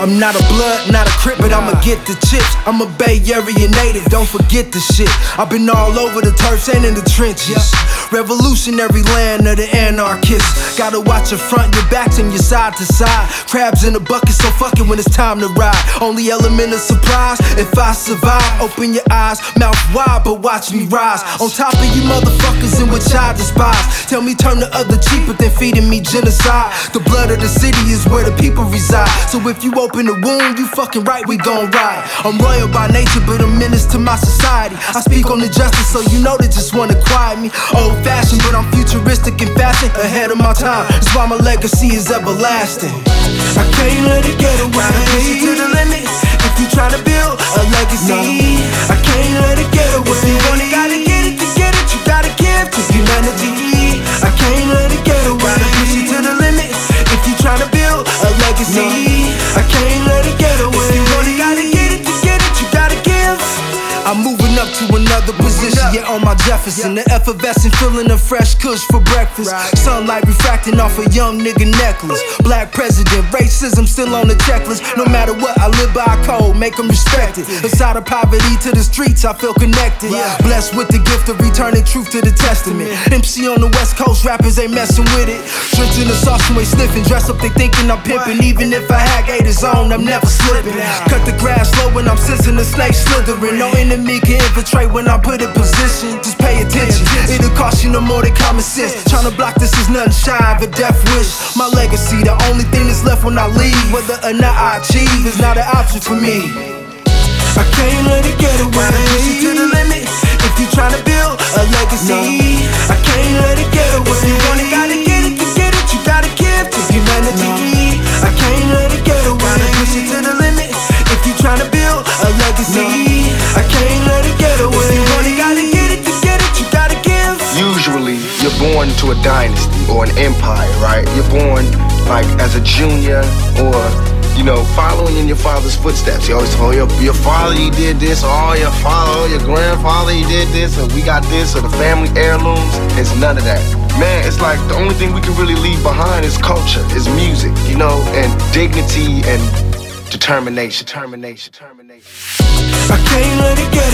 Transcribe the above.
I'm not a blood, not a crip, but I'ma get the chips. I'm a Bay Area native, don't forget the shit. I've been all over the turfs and in the trenches. Revolutionary land of the anarchists. Gotta watch your front, your backs, and your side to side. Crabs in the bucket, so fuck it when it's time to ride. Only element of surprise, if I survive. Open your eyes, mouth wide, but watch me rise. On top of you motherfuckers in which I despise. Tell me turn the other cheek, but then feeding me genocide. The blood of the city is where the people reside. So if you open the wound, you fucking right, we gon' ride. I'm royal by nature, but a menace to my society. I speak on the justice, so you know they just wanna quiet me. Old fashioned, but I'm futuristic in fashion, ahead of my time. That's why my legacy is everlasting. I can't let it get away. Push it to the limit. If you tryna build a legacy, I can't let it get away. If you want it, gotta get it. To get it, you gotta give to humanity. I can't let it get away. Push it to the limit. If you tryna build a legacy, I can't let it get away. If you want it, gotta get it. To get it, you gotta give. I'm moving up to another position, yeah, on my Jefferson. The effervescent feeling of fresh kush for breakfast. Sunlight refracting off a young nigga necklace. Black president, racism still on the checklist. No matter what, I live by a code, make them respect it. Aside of poverty to the streets, I feel connected. Blessed with the gift of returning truth to the testament. MC on the West Coast, rappers ain't messing with it. Shrimps in the sauce, way sniffing. Dress up, they thinking I'm pimping. Even if I had gators on, I'm never slipping. Cut the grass slow when I'm sensing the snake slithering. No enemy can infiltrate when I'm put in position. Just pay attention, it'll cost you no more than common sense. Tryna block this is nothing shy of a death wish. My legacy, the only thing that's left when I leave. Whether or not I achieve is not an option for me. I can't let it get away. Push it to the limit. If you tryna build a legacy, I can't let it get away. If you want it, gotta get it. To get it, you gotta give to humanity. I can't let it get away. Push it to the limit. If you tryna build a legacy, I can't let it get away. If you want it, gotta get it. To get it, you gotta give. Usually, you're born into a dynasty or an empire, right? You're born like as a junior or, you know, following in your father's footsteps. You always told your father, he did this, or your father, or your grandfather, he did this, or we got this, or the family heirlooms. It's none of that. Man, it's like the only thing we can really leave behind is culture, is music, you know, and dignity and determination. I can't let it get